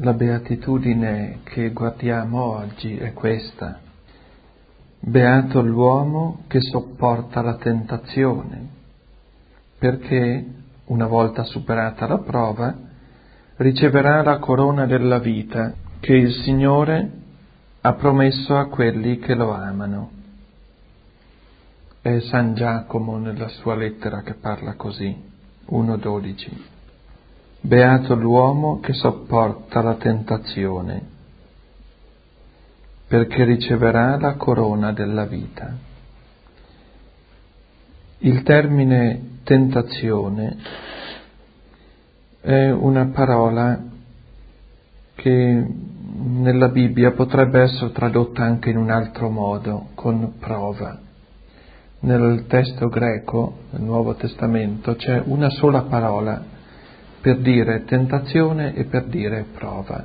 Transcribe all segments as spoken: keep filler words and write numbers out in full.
La beatitudine che guardiamo oggi è questa: beato l'uomo che sopporta la tentazione, perché, una volta superata la prova, riceverà la corona della vita che il Signore ha promesso a quelli che lo amano. È San Giacomo nella sua lettera che parla così, uno dodici. Beato l'uomo che sopporta la tentazione, perché riceverà la corona della vita. Il termine tentazione è una parola che nella Bibbia potrebbe essere tradotta anche in un altro modo, con prova. Nel testo greco, nel Nuovo Testamento, c'è una sola parola per dire tentazione e per dire prova.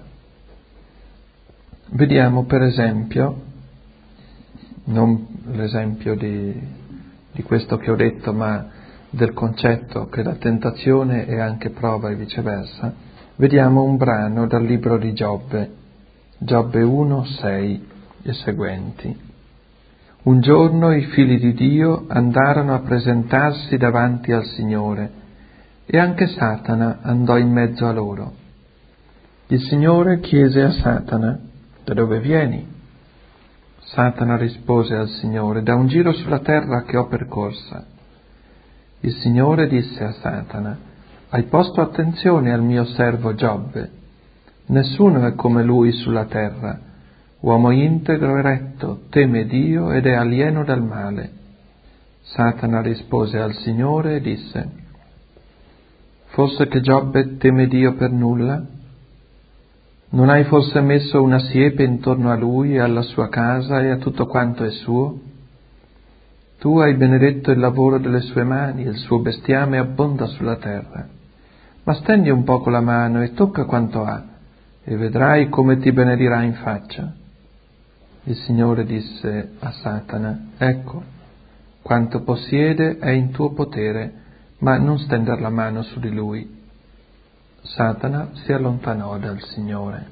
Vediamo per esempio, non l'esempio di, di questo che ho detto, ma del concetto che la tentazione è anche prova e viceversa, vediamo un brano dal libro di Giobbe, Giobbe uno, sei e seguenti. Un giorno i figli di Dio andarono a presentarsi davanti al Signore e anche Satana andò in mezzo a loro. Il Signore chiese a Satana: da dove vieni? Satana rispose al Signore: da un giro sulla terra che ho percorsa. Il Signore disse a Satana: hai posto attenzione al mio servo Giobbe? Nessuno è come lui sulla terra, uomo integro e retto, teme Dio ed è alieno dal male. Satana rispose al Signore e disse: forse che Giobbe teme Dio per nulla? Non hai forse messo una siepe intorno a lui e alla sua casa e a tutto quanto è suo? Tu hai benedetto il lavoro delle sue mani, il suo bestiame abbonda sulla terra. Ma stendi un poco la mano e tocca quanto ha, e vedrai come ti benedirà in faccia. Il Signore disse a Satana: ecco, quanto possiede è in tuo potere, ma non stender la mano su di lui. Satana si allontanò dal Signore.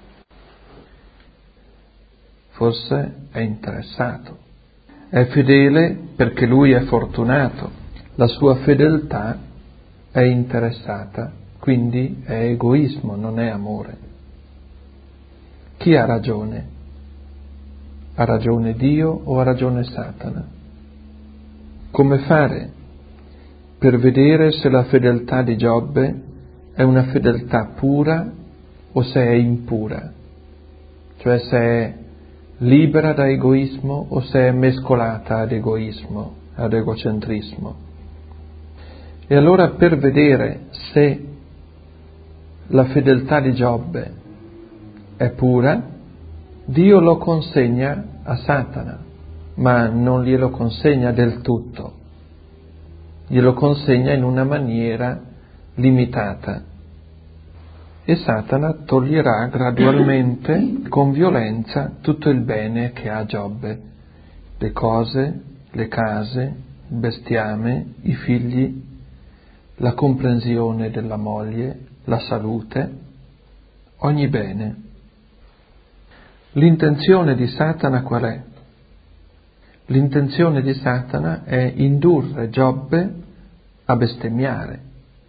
Forse è interessato. È fedele perché lui è fortunato. La sua fedeltà è interessata, quindi è egoismo, non è amore. Chi ha ragione? Ha ragione Dio o ha ragione Satana? Come fare per vedere se la fedeltà di Giobbe è una fedeltà pura o se è impura? Cioè se è libera da egoismo o se è mescolata ad egoismo, ad egocentrismo. E allora per vedere se la fedeltà di Giobbe è pura, Dio lo consegna a Satana, ma non glielo consegna del tutto, glielo consegna in una maniera limitata. E Satana toglierà gradualmente, con violenza, tutto il bene che ha Giobbe, le cose, le case, il bestiame, i figli, la comprensione della moglie, la salute, ogni bene. L'intenzione di Satana qual è? L'intenzione di Satana è indurre Giobbe a bestemmiare,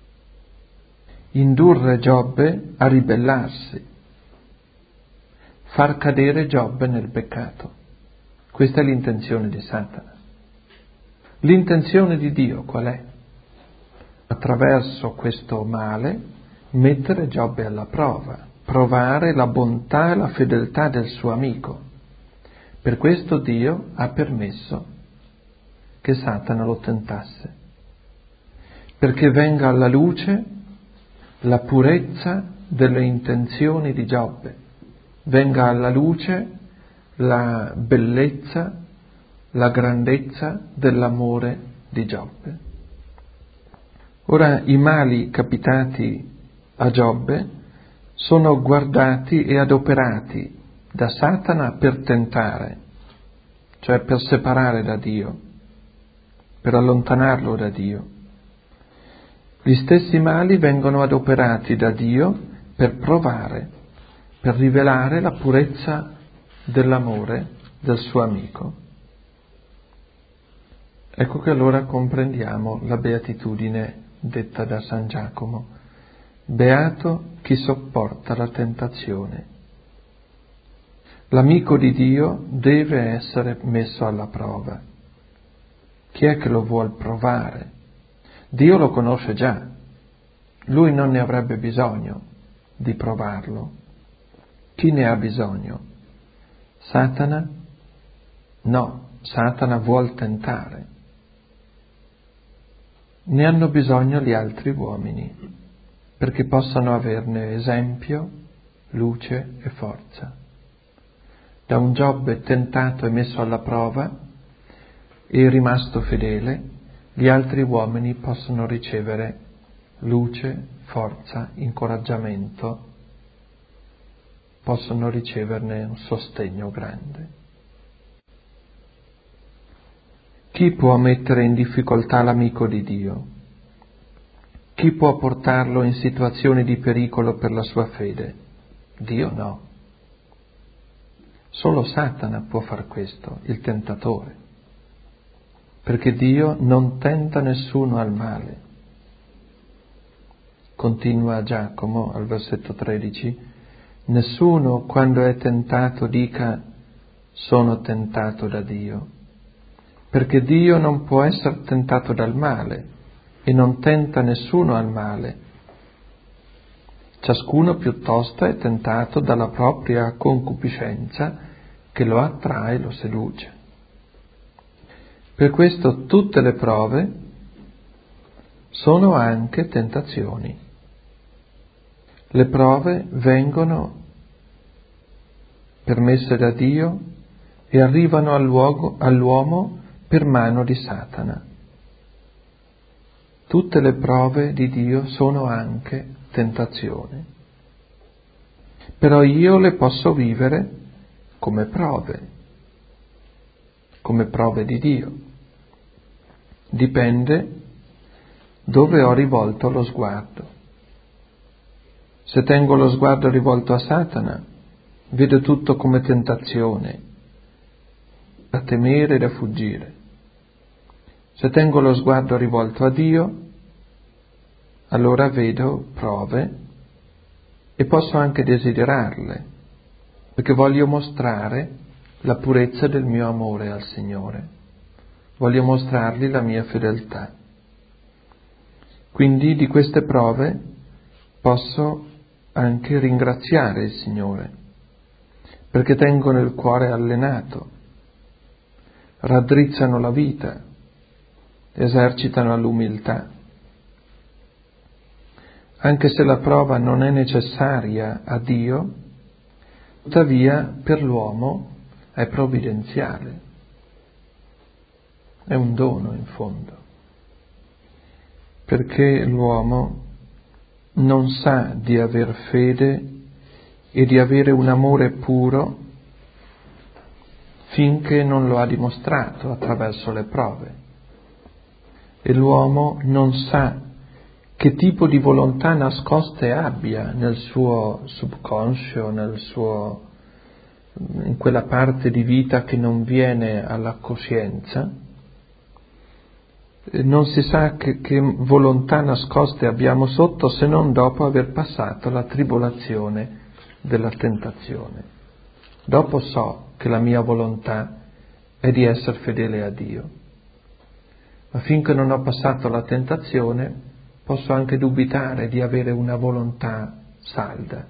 indurre Giobbe a ribellarsi, far cadere Giobbe nel peccato. Questa è l'intenzione di Satana. L'intenzione di Dio qual è? Attraverso questo male mettere Giobbe alla prova, provare la bontà e la fedeltà del suo amico. Per questo Dio ha permesso che Satana lo tentasse, perché venga alla luce la purezza delle intenzioni di Giobbe, venga alla luce la bellezza, la grandezza dell'amore di Giobbe. Ora i mali capitati a Giobbe sono guardati e adoperati da Satana per tentare, cioè per separare da Dio, per allontanarlo da Dio. Gli stessi mali vengono adoperati da Dio per provare, per rivelare la purezza dell'amore del suo amico. Ecco che allora comprendiamo la beatitudine detta da San Giacomo: beato chi sopporta la tentazione. L'amico di Dio deve essere messo alla prova. Chi è che lo vuol provare? Dio lo conosce già, lui non ne avrebbe bisogno di provarlo. Chi ne ha bisogno? Satana? No, Satana vuol tentare. Ne hanno bisogno gli altri uomini, perché possano averne esempio, luce e forza. Da un Giobbe tentato e messo alla prova e rimasto fedele, gli altri uomini possono ricevere luce, forza, incoraggiamento, possono riceverne un sostegno grande. Chi può mettere in difficoltà l'amico di Dio? Chi può portarlo in situazioni di pericolo per la sua fede? Dio no. Solo Satana può far questo, il tentatore, perché Dio non tenta nessuno al male. Continua Giacomo al versetto tredici: nessuno quando è tentato dica sono tentato da Dio, perché Dio non può essere tentato dal male e non tenta nessuno al male. Ciascuno piuttosto è tentato dalla propria concupiscenza che lo attrae e lo seduce. Per questo tutte le prove sono anche tentazioni. Le prove vengono permesse da Dio e arrivano all'uomo, all'uomo per mano di Satana. Tutte le prove di Dio sono anche tentazioni. Però io le posso vivere come prove, come prove di Dio. Dipende dove ho rivolto lo sguardo. Se tengo lo sguardo rivolto a Satana, vedo tutto come tentazione, da temere e da fuggire. Se tengo lo sguardo rivolto a Dio, allora vedo prove e posso anche desiderarle, perché voglio mostrare la purezza del mio amore al Signore, voglio mostrargli la mia fedeltà. Quindi di queste prove posso anche ringraziare il Signore, perché tengono il cuore allenato, raddrizzano la vita, esercitano l'umiltà. Anche se la prova non è necessaria a Dio, tuttavia per l'uomo è provvidenziale, è un dono in fondo, perché l'uomo non sa di aver fede e di avere un amore puro finché non lo ha dimostrato attraverso le prove. E l'uomo non sa che tipo di volontà nascoste abbia nel suo subconscio, nel suo, in quella parte di vita che non viene alla coscienza. Non si sa che, che volontà nascoste abbiamo sotto se non dopo aver passato la tribolazione della tentazione. Dopo so che la mia volontà è di essere fedele a Dio, ma finché non ho passato la tentazione posso anche dubitare di avere una volontà salda.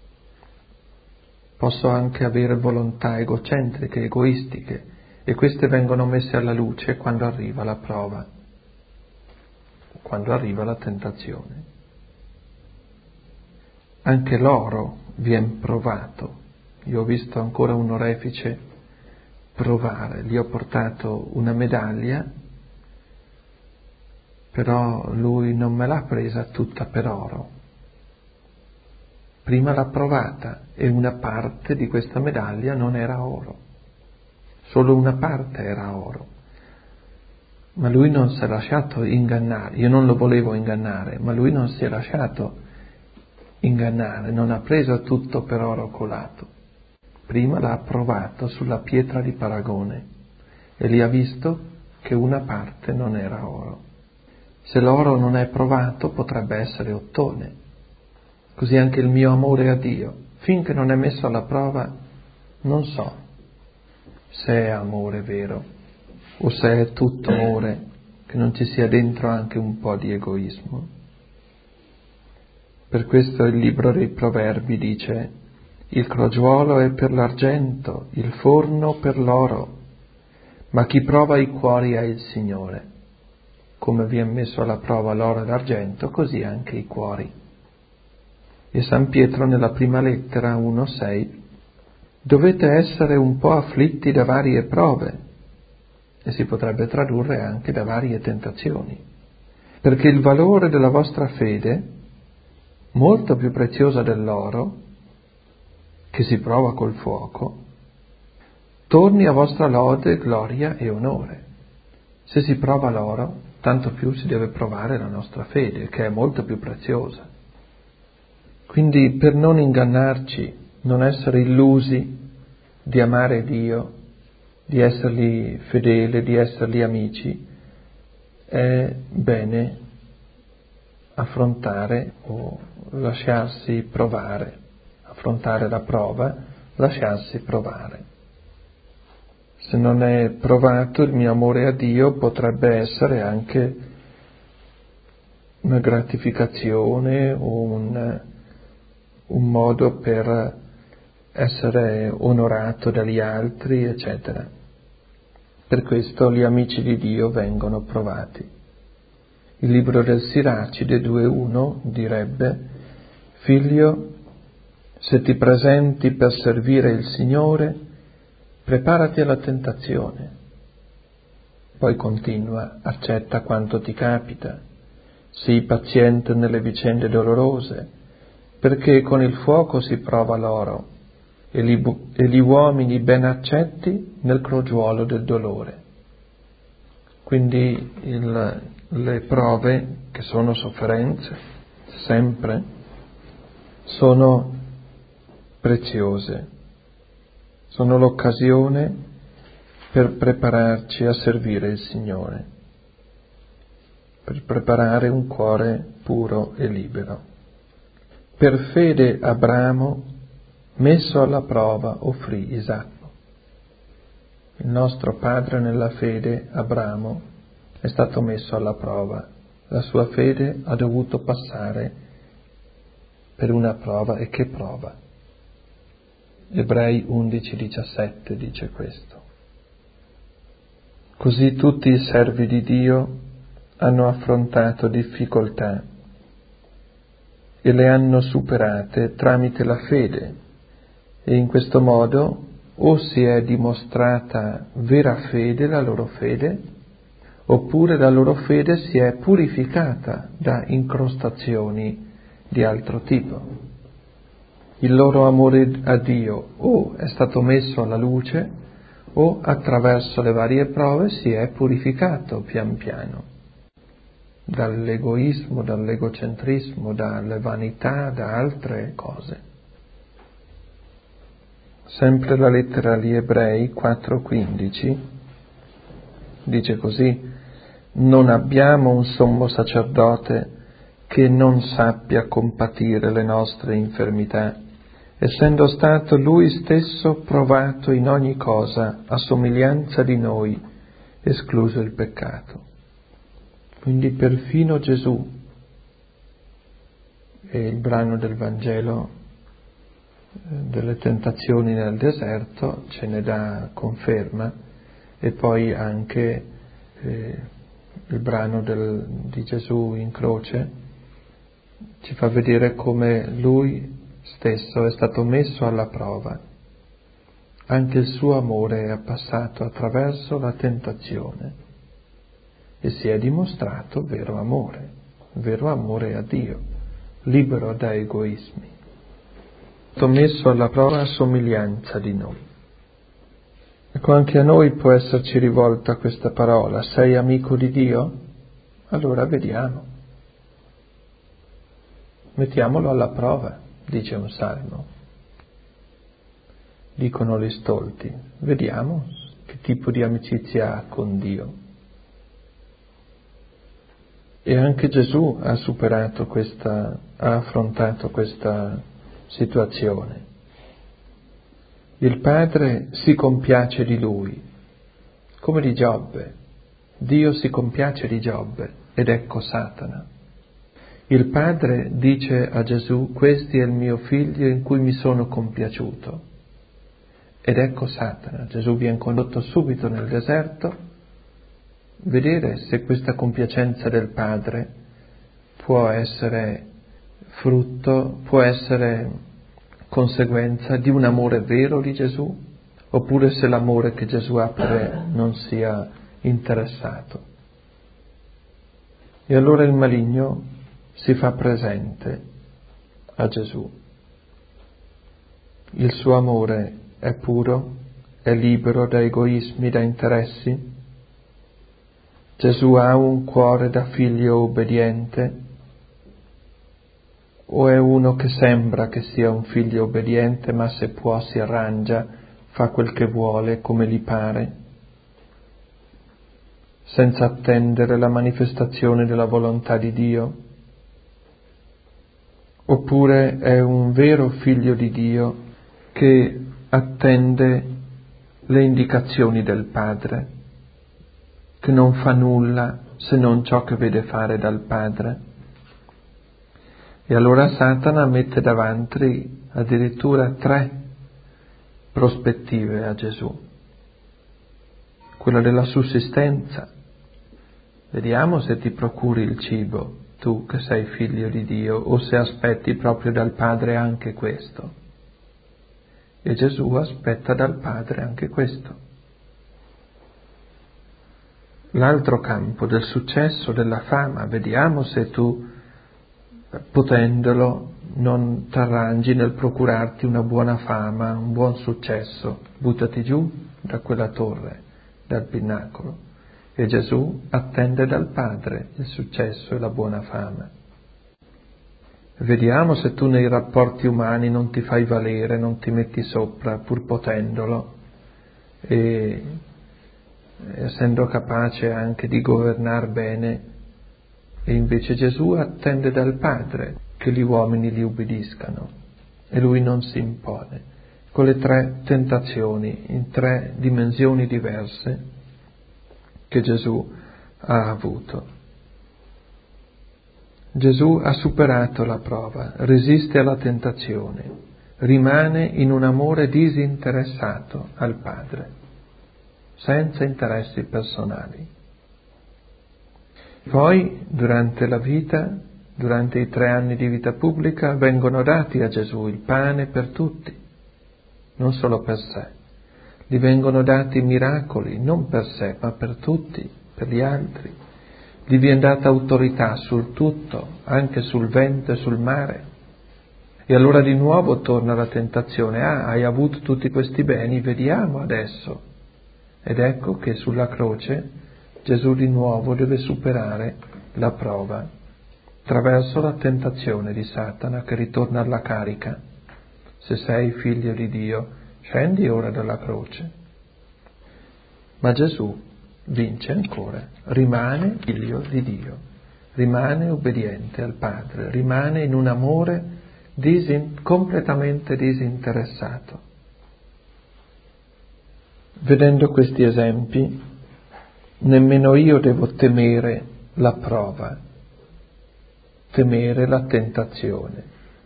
Posso anche avere volontà egocentriche, egoistiche, e queste vengono messe alla luce quando arriva la prova, quando arriva la tentazione. Anche l'oro viene provato. Io ho visto ancora un orefice provare, gli ho portato una medaglia, però lui non me l'ha presa tutta per oro. Prima l'ha provata e una parte di questa medaglia non era oro, solo una parte era oro. Ma lui non si è lasciato ingannare, io non lo volevo ingannare, ma lui non si è lasciato ingannare, non ha preso tutto per oro colato. Prima l'ha provato sulla pietra di paragone e lì ha visto che una parte non era oro. Se l'oro non è provato potrebbe essere ottone. Così anche il mio amore a Dio, finché non è messo alla prova, non so se è amore vero o se è tutto amore, che non ci sia dentro anche un po' di egoismo. Per questo il libro dei Proverbi dice: il crogiuolo è per l'argento, il forno per l'oro, ma chi prova i cuori è il Signore. Come vi è messo alla prova l'oro e l'argento, così anche i cuori. E San Pietro nella prima lettera uno sei: dovete essere un po' afflitti da varie prove, e si potrebbe tradurre anche da varie tentazioni, perché il valore della vostra fede, molto più preziosa dell'oro, che si prova col fuoco, torni a vostra lode, gloria e onore. Se si prova l'oro, tanto più si deve provare la nostra fede, che è molto più preziosa. Quindi, per non ingannarci, non essere illusi di amare Dio, di essergli fedele, di essergli amici, è bene affrontare o lasciarsi provare, affrontare la prova, lasciarsi provare. Se non è provato il mio amore a Dio, potrebbe essere anche una gratificazione o un, un modo per essere onorato dagli altri, eccetera. Per questo gli amici di Dio vengono provati. Il libro del Siracide due uno direbbe: figlio, se ti presenti per servire il Signore, preparati alla tentazione. Poi continua: accetta quanto ti capita, sii paziente nelle vicende dolorose, perché con il fuoco si prova l'oro e gli, bu- e gli uomini ben accetti nel crogiuolo del dolore. Quindi il, le prove, che sono sofferenze, sempre, sono preziose, sono l'occasione per prepararci a servire il Signore, per preparare un cuore puro e libero. Per fede Abramo, messo alla prova, offrì Isacco. Il nostro padre nella fede, Abramo, è stato messo alla prova. La sua fede ha dovuto passare per una prova, e che prova? Ebrei undici diciassette dice questo. Così tutti i servi di Dio hanno affrontato difficoltà e le hanno superate tramite la fede, e in questo modo o si è dimostrata vera fede, la loro fede, oppure la loro fede si è purificata da incrostazioni di altro tipo. Il loro amore a Dio o è stato messo alla luce o attraverso le varie prove si è purificato pian piano dall'egoismo, dall'egocentrismo, dalle vanità, da altre cose. Sempre la lettera agli Ebrei quattro quindici dice così: non abbiamo un sommo sacerdote che non sappia compatire le nostre infermità, essendo stato lui stesso provato in ogni cosa a somiglianza di noi, escluso il peccato. Quindi perfino Gesù, e il brano del Vangelo delle tentazioni nel deserto ce ne dà conferma, e poi anche eh, il brano del, di Gesù in croce ci fa vedere come lui stesso è stato messo alla prova. Anche il suo amore è passato attraverso la tentazione e si è dimostrato vero amore, vero amore a Dio, libero da egoismi. Messo alla prova a somiglianza di noi. Ecco, anche a noi può esserci rivolta questa parola: sei amico di Dio? Allora vediamo. mettiamolo alla prova, dice un salmo. Dicono gli stolti, vediamo che tipo di amicizia ha con Dio. E anche Gesù ha superato questa, ha affrontato questa situazione. Il Padre si compiace di lui, come di Giobbe. Dio si compiace di Giobbe, ed ecco Satana. Il Padre dice a Gesù, questo è il mio figlio in cui mi sono compiaciuto. Ed ecco Satana. Gesù viene condotto subito nel deserto, vedere se questa compiacenza del Padre può essere frutto, può essere conseguenza di un amore vero di Gesù, oppure se l'amore che Gesù ha per me non sia interessato. E allora il maligno si fa presente a Gesù. Il suo amore è puro, è libero da egoismi, da interessi. Gesù ha un cuore da figlio obbediente, o è uno che sembra che sia un figlio obbediente, ma se può si arrangia, fa quel che vuole, come gli pare, senza attendere la manifestazione della volontà di Dio? Oppure è un vero figlio di Dio che attende le indicazioni del Padre, che non fa nulla se non ciò che vede fare dal Padre? E allora Satana mette davanti addirittura tre prospettive a Gesù. Quella della sussistenza. Vediamo se ti procuri il cibo, tu che sei figlio di Dio, o se aspetti proprio dal Padre anche questo. E Gesù aspetta dal Padre anche questo. L'altro campo del successo, della fama, vediamo se tu, potendolo, non t'arrangi nel procurarti una buona fama, un buon successo. Buttati giù da quella torre, dal pinnacolo. E Gesù attende dal Padre il successo e la buona fama. Vediamo se tu nei rapporti umani non ti fai valere, non ti metti sopra pur potendolo, e essendo capace anche di governar bene. E invece Gesù attende dal Padre che gli uomini gli ubbidiscano, e lui non si impone, con le tre tentazioni in tre dimensioni diverse che Gesù ha avuto. Gesù ha superato la prova, resiste alla tentazione, rimane in un amore disinteressato al Padre, senza interessi personali. Poi, durante la vita, durante i tre anni di vita pubblica, vengono dati a Gesù il pane per tutti, non solo per sé. Gli vengono dati miracoli, non per sé, ma per tutti, per gli altri. Gli viene data autorità sul tutto, anche sul vento e sul mare. E allora di nuovo torna la tentazione. Ah, hai avuto tutti questi beni, vediamo adesso. Ed ecco che sulla croce Gesù di nuovo deve superare la prova attraverso la tentazione di Satana che ritorna alla carica. Se sei figlio di Dio, scendi ora dalla croce. Ma Gesù vince ancora, rimane figlio di Dio, rimane obbediente al Padre, rimane in un amore disin- completamente disinteressato. Vedendo questi esempi, nemmeno io devo temere la prova, temere la tentazione.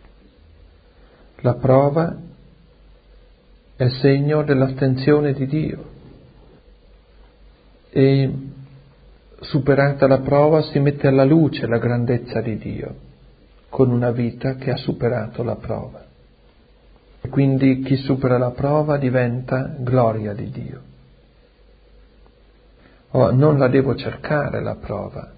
La prova è segno dell'attenzione di Dio e superata la prova si mette alla luce la grandezza di Dio con una vita che ha superato la prova. E quindi chi supera la prova diventa gloria di Dio. Oh, non la devo cercare la prova,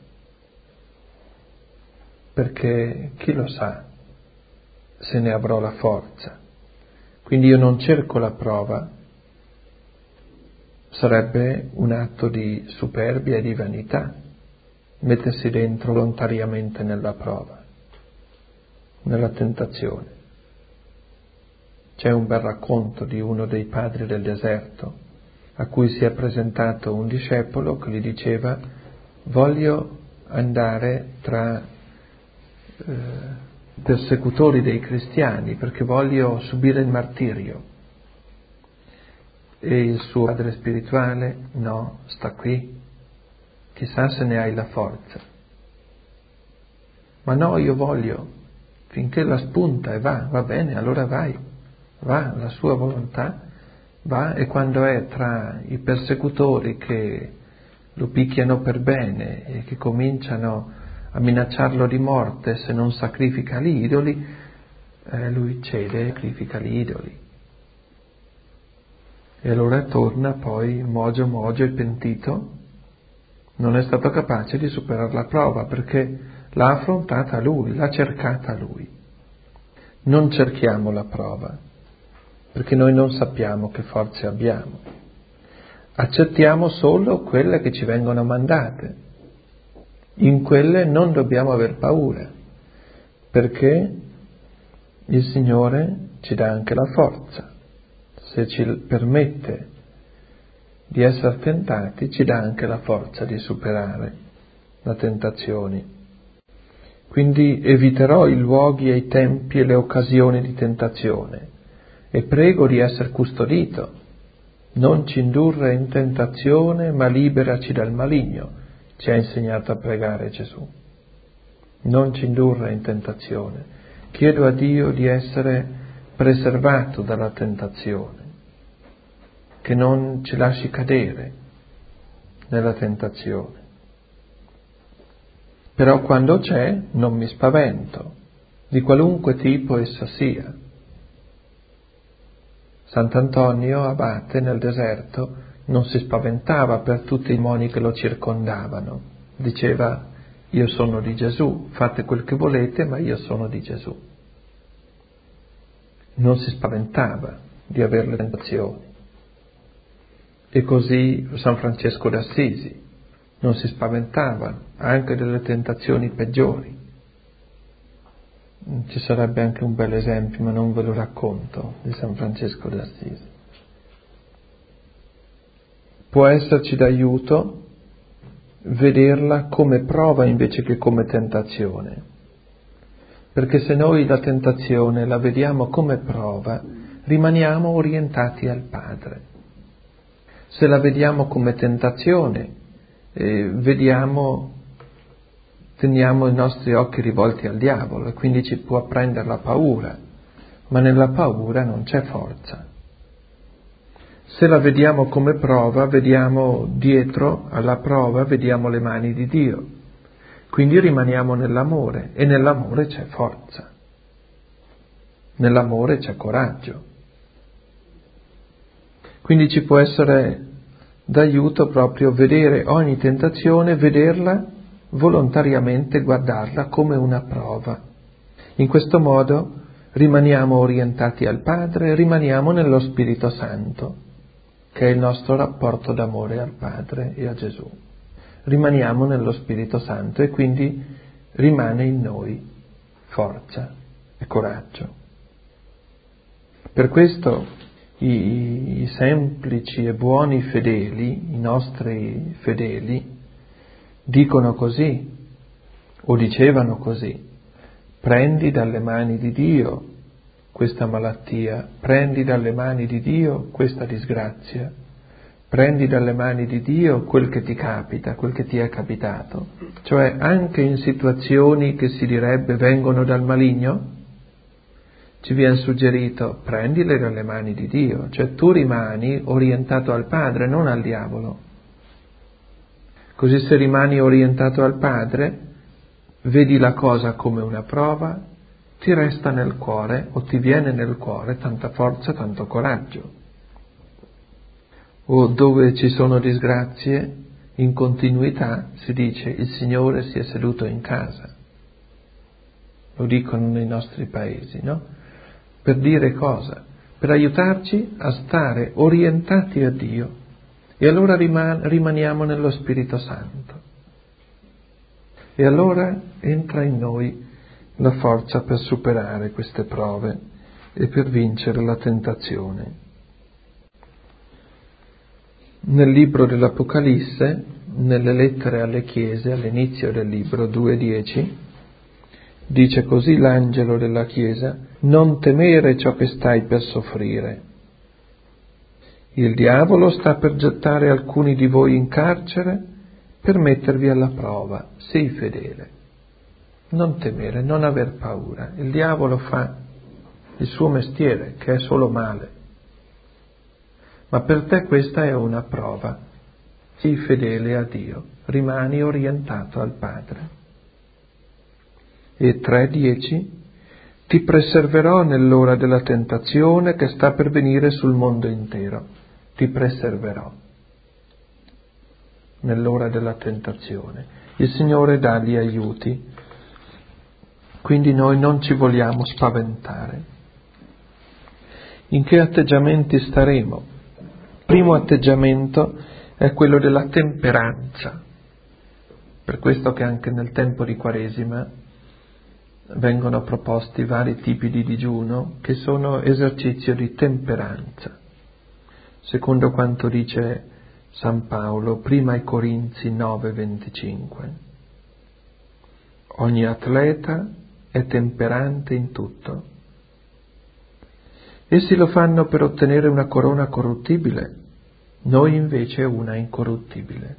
perché chi lo sa se ne avrò la forza. Quindi io non cerco la prova, sarebbe un atto di superbia e di vanità mettersi dentro volontariamente nella prova. nella tentazione. C'è un bel racconto di uno dei padri del deserto a cui si è presentato un discepolo che gli diceva: voglio andare tra eh, persecutori dei cristiani perché voglio subire il martirio. E il suo padre spirituale: no, sta qui, chissà se ne hai la forza. Ma no, io voglio, finché la spunta e va, va bene, allora vai, va, la sua volontà va, e quando è tra i persecutori che lo picchiano per bene e che cominciano a minacciarlo di morte se non sacrifica gli idoli, eh, lui cede e sacrifica gli idoli. E allora torna poi mogio mogio e pentito. Non è stato capace di superare la prova perché l'ha affrontata lui, l'ha cercata lui. Non cerchiamo la prova perché noi non sappiamo che forze abbiamo. Accettiamo solo quelle che ci vengono mandate. In quelle non dobbiamo aver paura perché il Signore ci dà anche la forza. Se ci permette di essere tentati, ci dà anche la forza di superare le tentazioni. Quindi eviterò i luoghi e i tempi e le occasioni di tentazione e prego di essere custodito. Non ci indurre in tentazione, ma liberaci dal maligno, ci ha insegnato a pregare Gesù. Non ci indurre in tentazione. Chiedo a Dio di essere preservato dalla tentazione, che non ci lasci cadere nella tentazione. Però quando c'è non mi spavento, di qualunque tipo essa sia. Sant'Antonio, abate nel deserto, non si spaventava per tutti i demoni che lo circondavano. Diceva: io sono di Gesù, fate quel che volete, ma io sono di Gesù. Non si spaventava di avere le tentazioni. E così San Francesco d'Assisi non si spaventava anche delle tentazioni peggiori. Ci sarebbe anche un bel esempio, ma non ve lo racconto, di San Francesco d'Assisi. Può esserci d'aiuto vederla come prova invece che come tentazione, perché se noi la tentazione la vediamo come prova, rimaniamo orientati al Padre. Se la vediamo come tentazione, eh, vediamo, teniamo i nostri occhi rivolti al diavolo e quindi ci può prendere la paura, ma nella paura non c'è forza. Se la vediamo come prova, vediamo dietro alla prova, vediamo le mani di Dio, quindi rimaniamo nell'amore e nell'amore c'è forza, nell'amore c'è coraggio. Quindi ci può essere d'aiuto proprio vedere ogni tentazione, vederla volontariamente, guardarla come una prova. In questo modo rimaniamo orientati al Padre, rimaniamo nello Spirito Santo, che è il nostro rapporto d'amore al Padre e a Gesù. Rimaniamo nello Spirito Santo e quindi rimane in noi forza e coraggio. Per questo I, i semplici e buoni fedeli, i nostri fedeli, dicono così, o dicevano così: prendi dalle mani di Dio questa malattia, prendi dalle mani di Dio questa disgrazia, prendi dalle mani di Dio quel che ti capita, quel che ti è capitato. Cioè anche in situazioni che si direbbe vengono dal maligno, ci viene suggerito: prendile dalle mani di Dio, cioè tu rimani orientato al Padre, non al diavolo. Così se rimani orientato al Padre, vedi la cosa come una prova, ti resta nel cuore o ti viene nel cuore tanta forza, tanto coraggio. O dove ci sono disgrazie, in continuità si dice: il Signore si è seduto in casa. Lo dicono nei nostri paesi, no? Per dire cosa? Per aiutarci a stare orientati a Dio, e allora riman- rimaniamo nello Spirito Santo. E allora entra in noi la forza per superare queste prove e per vincere la tentazione. Nel libro dell'Apocalisse, nelle lettere alle chiese, all'inizio del libro due dieci, dice così l'angelo della chiesa: non temere ciò che stai per soffrire. Il diavolo sta per gettare alcuni di voi in carcere per mettervi alla prova. Sii fedele. Non temere, non aver paura. Il diavolo fa il suo mestiere, che è solo male. Ma per te questa è una prova. Sii fedele a Dio, rimani orientato al Padre. E tre dieci, ti preserverò nell'ora della tentazione che sta per venire sul mondo intero. Ti preserverò nell'ora della tentazione. Il Signore dà gli aiuti, quindi noi non ci vogliamo spaventare. In che atteggiamenti staremo? Il primo atteggiamento è quello della temperanza. Per questo che anche nel tempo di Quaresima vengono proposti vari tipi di digiuno che sono esercizio di temperanza. Secondo quanto dice San Paolo, prima ai Corinzi nove venticinque. Ogni atleta è temperante in tutto. Essi lo fanno per ottenere una corona corruttibile, noi invece una incorruttibile.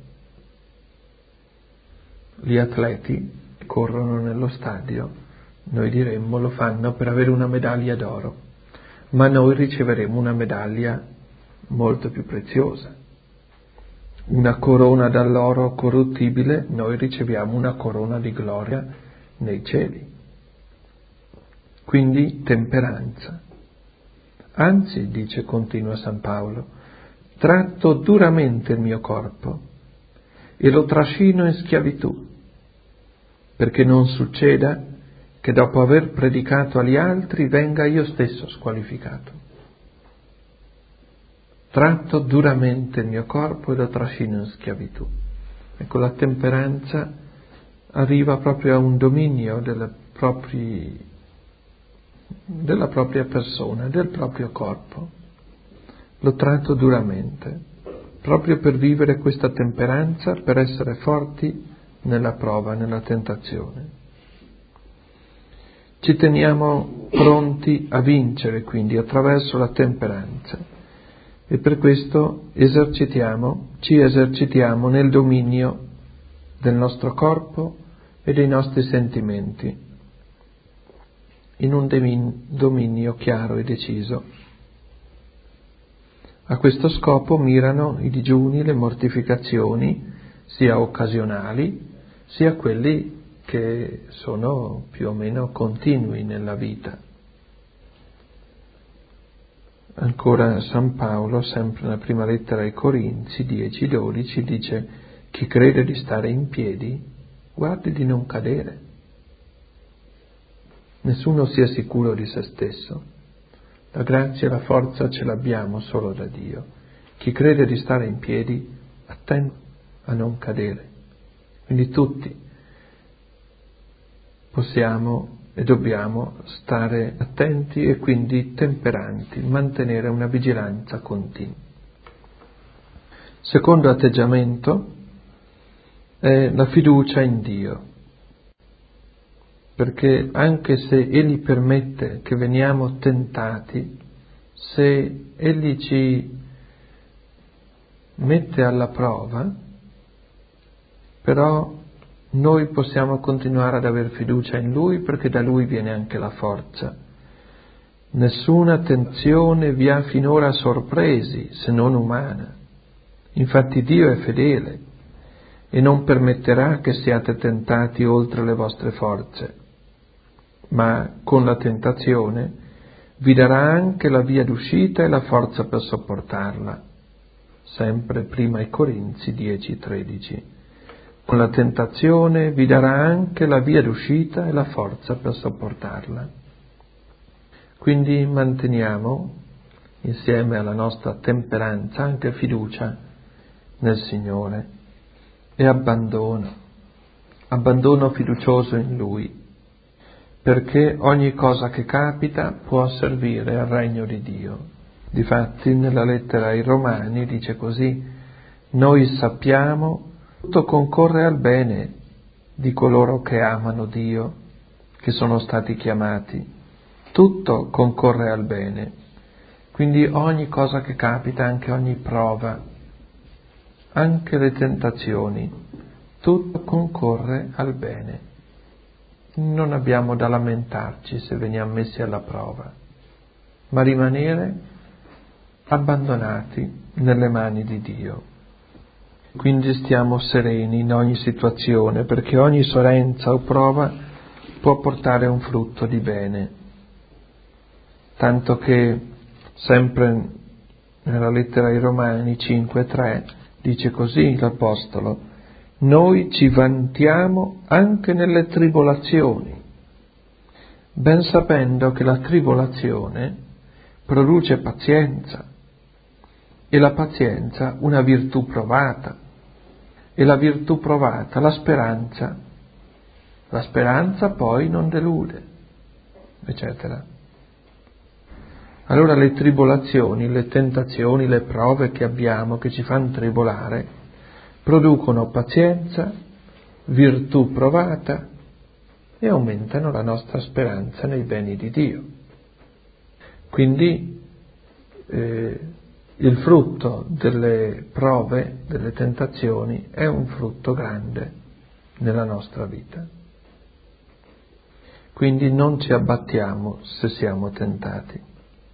Gli atleti corrono nello stadio, noi diremmo lo fanno per avere una medaglia d'oro, ma noi riceveremo una medaglia molto più preziosa. Una corona dall'oro corruttibile, noi riceviamo una corona di gloria nei cieli. Quindi temperanza. Anzi, dice, continua San Paolo, tratto duramente il mio corpo e lo trascino in schiavitù, perché non succeda che dopo aver predicato agli altri venga io stesso squalificato. Tratto duramente il mio corpo e lo trascino in schiavitù. Ecco, la temperanza arriva proprio a un dominio della propria, della propria persona, del proprio corpo. Lo tratto duramente, proprio per vivere questa temperanza, per essere forti nella prova, nella tentazione. Ci teniamo pronti a vincere, quindi, attraverso la temperanza. E per questo esercitiamo, ci esercitiamo nel dominio del nostro corpo e dei nostri sentimenti, in un dominio chiaro e deciso. A questo scopo mirano i digiuni, le mortificazioni, sia occasionali, sia quelli che sono più o meno continui nella vita. Ancora San Paolo, sempre nella prima lettera ai Corinzi dieci dodici, dice: chi crede di stare in piedi, guardi di non cadere. Nessuno sia sicuro di se stesso. La grazia e la forza ce l'abbiamo solo da Dio. Chi crede di stare in piedi, attento a non cadere. Quindi tutti possiamo e dobbiamo stare attenti e quindi temperanti, mantenere una vigilanza continua. Secondo atteggiamento è la fiducia in Dio, perché anche se Egli permette che veniamo tentati, se Egli ci mette alla prova, però noi possiamo continuare ad aver fiducia in Lui, perché da Lui viene anche la forza. Nessuna tentazione vi ha finora sorpresi, se non umana. Infatti Dio è fedele e non permetterà che siate tentati oltre le vostre forze, ma con la tentazione vi darà anche la via d'uscita e la forza per sopportarla. Sempre prima ai Corinzi dieci tredici. Con la tentazione vi darà anche la via d'uscita e la forza per sopportarla. Quindi manteniamo, insieme alla nostra temperanza, anche fiducia nel Signore e abbandono, abbandono fiducioso in Lui. perché ogni cosa che capita può servire al regno di Dio. Difatti nella lettera ai Romani dice così: noi sappiamo tutto concorre al bene di coloro che amano Dio, che sono stati chiamati. Tutto concorre al bene. Quindi ogni cosa che capita, anche ogni prova, anche le tentazioni, tutto concorre al bene. Non abbiamo da lamentarci se veniamo messi alla prova, ma rimanere abbandonati nelle mani di Dio. Quindi stiamo sereni in ogni situazione, perché ogni sofferenza o prova può portare un frutto di bene. Tanto che sempre nella lettera ai Romani cinque tre dice così l'Apostolo: noi ci vantiamo anche nelle tribolazioni, ben sapendo che la tribolazione produce pazienza, e la pazienza una virtù provata, e la virtù provata la speranza, la speranza poi non delude, eccetera. Allora le tribolazioni, le tentazioni, le prove che abbiamo, che ci fanno tribolare, producono pazienza, virtù provata e aumentano la nostra speranza nei beni di Dio. Quindi eh, il frutto delle prove, delle tentazioni, è un frutto grande nella nostra vita. Quindi non ci abbattiamo se siamo tentati.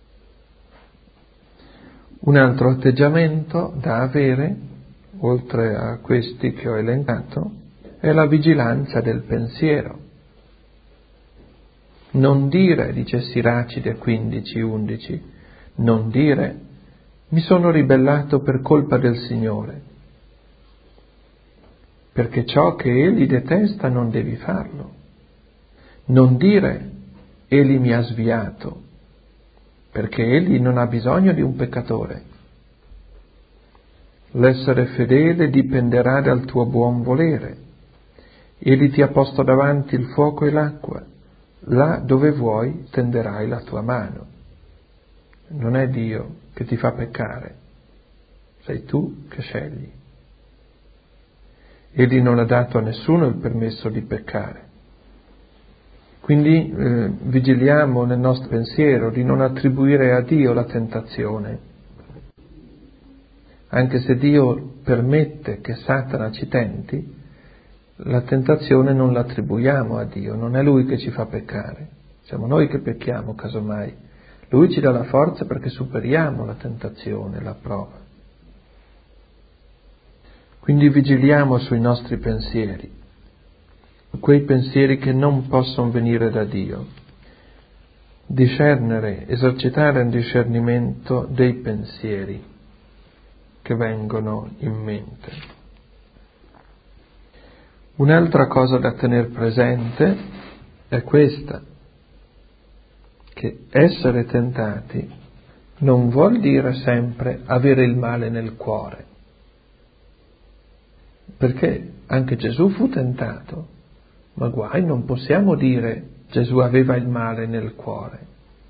Un altro atteggiamento da avere, oltre a questi che ho elencato, è la vigilanza del pensiero. Non dire, dice Siracide quindici undici, non dire mi sono ribellato per colpa del Signore, perché ciò che Egli detesta non devi farlo. Non dire Egli mi ha sviato, perché Egli non ha bisogno di un peccatore. L'essere fedele dipenderà dal tuo buon volere. Egli ti ha posto davanti il fuoco e l'acqua, là dove vuoi tenderai la tua mano. Non è Dio che ti fa peccare, sei tu che scegli. Egli non ha dato a nessuno il permesso di peccare. Quindi eh, vigiliamo nel nostro pensiero di non attribuire a Dio la tentazione. Anche se Dio permette che Satana ci tenti, la tentazione non l'attribuiamo a Dio, non è Lui che ci fa peccare, siamo noi che pecchiamo casomai. Lui ci dà la forza perché superiamo la tentazione, la prova. Quindi vigiliamo sui nostri pensieri, quei pensieri che non possono venire da Dio. Discernere, esercitare un discernimento dei pensieri che vengono in mente. Un'altra cosa da tenere presente è questa, che essere tentati non vuol dire sempre avere il male nel cuore, perché anche Gesù fu tentato, ma guai, non possiamo dire Gesù aveva il male nel cuore,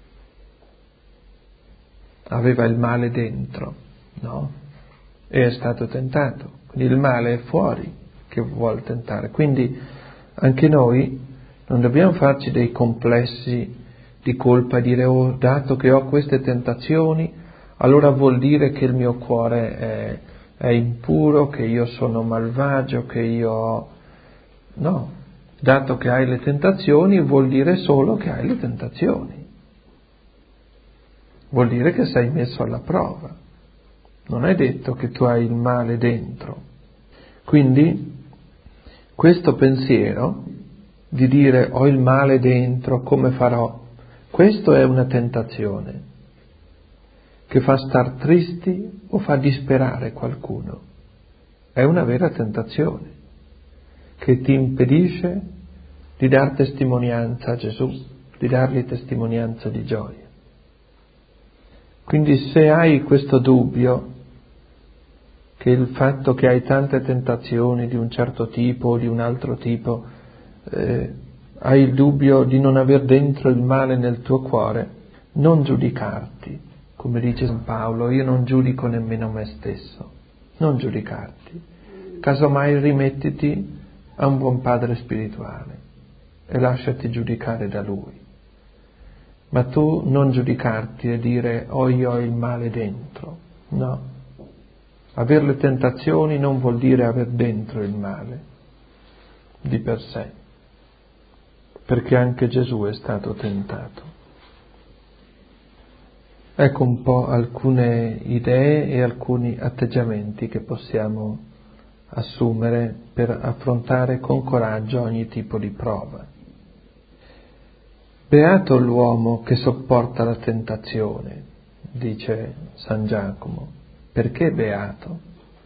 aveva il male dentro, no? E è stato tentato, quindi il male è fuori che vuol tentare. Quindi anche noi non dobbiamo farci dei complessi di colpa e dire oh, dato che ho queste tentazioni, allora vuol dire che il mio cuore è, è impuro, che io sono malvagio, che io ho... No, dato che hai le tentazioni vuol dire solo che hai le tentazioni. Vuol dire che sei messo alla prova. Non è detto che tu hai il male dentro. Quindi questo pensiero di dire ho il male dentro, come farò? Questo è una tentazione che fa star tristi o fa disperare qualcuno. È una vera tentazione che ti impedisce di dar testimonianza a Gesù, di dargli testimonianza di gioia. Quindi se hai questo dubbio che il fatto che hai tante tentazioni di un certo tipo o di un altro tipo eh, hai il dubbio di non aver dentro il male nel tuo cuore, non giudicarti, come dice San Paolo, io non giudico nemmeno me stesso, non giudicarti, casomai rimettiti a un buon padre spirituale e lasciati giudicare da lui. Ma tu non giudicarti e dire oh io ho il male dentro, no. Aver le tentazioni non vuol dire aver dentro il male di per sé, perché anche Gesù è stato tentato. Ecco un po' alcune idee e alcuni atteggiamenti che possiamo assumere per affrontare con coraggio ogni tipo di prova. Beato l'uomo che sopporta la tentazione, dice San Giacomo. Perché beato?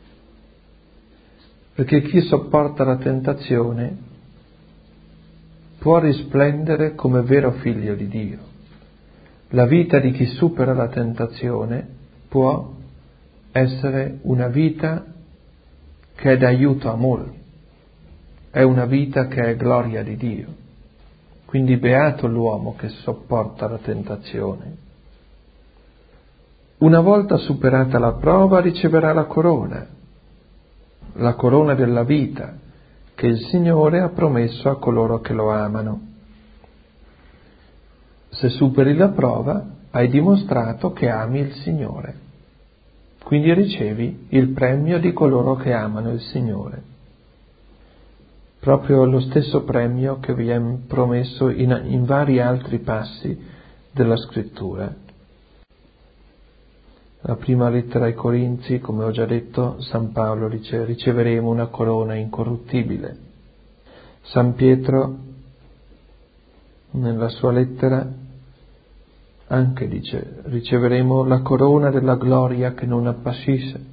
Perché chi sopporta la tentazione può risplendere come vero figlio di Dio. La vita di chi supera la tentazione può essere una vita che è d'aiuto a molti, è una vita che è gloria di Dio. Quindi beato l'uomo che sopporta la tentazione. Una volta superata la prova riceverà la corona, la corona della vita che il Signore ha promesso a coloro che lo amano. Se superi la prova hai dimostrato che ami il Signore, quindi ricevi il premio di coloro che amano il Signore. Proprio lo stesso premio che vi è promesso in, in vari altri passi della Scrittura. La prima lettera ai Corinzi, come ho già detto, San Paolo dice riceveremo una corona incorruttibile. San Pietro, nella sua lettera, anche dice riceveremo la corona della gloria che non appassisce.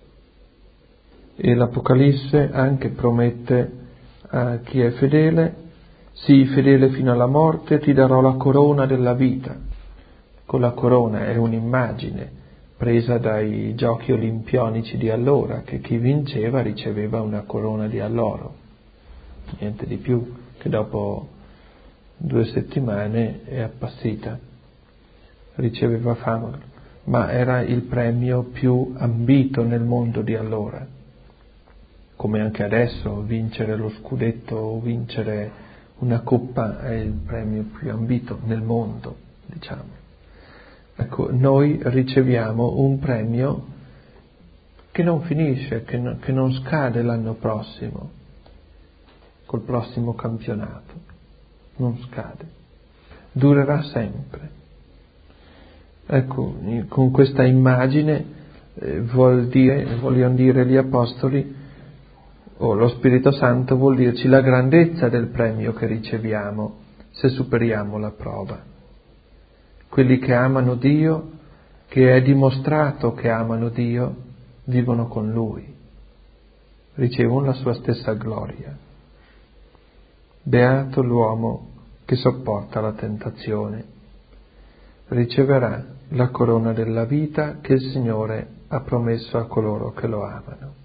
E l'Apocalisse anche promette a chi è fedele, sii fedele fino alla morte, ti darò la corona della vita. Con la corona è un'immagine presa dai giochi olimpionici di allora, che chi vinceva riceveva una corona di alloro, niente di più, che dopo due settimane è appassita, riceveva fama, ma era il premio più ambito nel mondo di allora. Come anche adesso vincere lo scudetto o vincere una coppa è il premio più ambito nel mondo, diciamo. Ecco, noi riceviamo un premio che non finisce, che, no, che non scade l'anno prossimo, col prossimo campionato, non scade, durerà sempre. Ecco, con questa immagine eh, vuol dire, vogliono dire gli Apostoli, o lo Spirito Santo vuol dirci la grandezza del premio che riceviamo se superiamo la prova. Quelli che amano Dio, che è dimostrato che amano Dio, vivono con Lui, ricevono la sua stessa gloria. Beato l'uomo che sopporta la tentazione, riceverà la corona della vita che il Signore ha promesso a coloro che lo amano.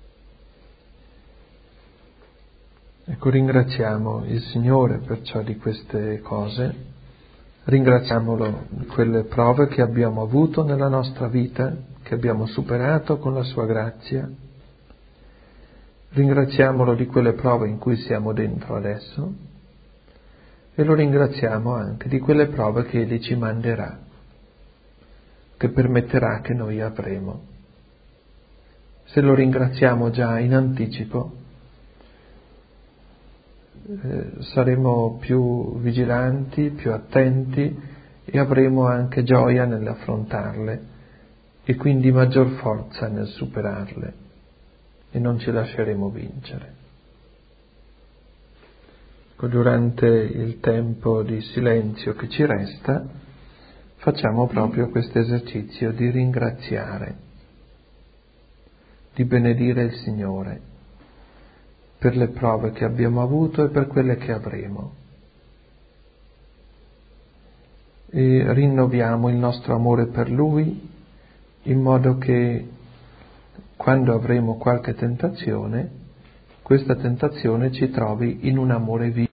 Ecco, ringraziamo il Signore perciò di queste cose, ringraziamolo di quelle prove che abbiamo avuto nella nostra vita, che abbiamo superato con la sua grazia, ringraziamolo di quelle prove in cui siamo dentro adesso e lo ringraziamo anche di quelle prove che Egli ci manderà, che permetterà che noi avremo. Se lo ringraziamo già in anticipo, Eh, saremo più vigilanti, più attenti e avremo anche gioia nell'affrontarle e quindi maggior forza nel superarle e non ci lasceremo vincere. Durante il tempo di silenzio che ci resta facciamo proprio questo esercizio di ringraziare, di benedire il Signore per le prove che abbiamo avuto e per quelle che avremo. E rinnoviamo il nostro amore per Lui in modo che quando avremo qualche tentazione, questa tentazione ci trovi in un amore vivo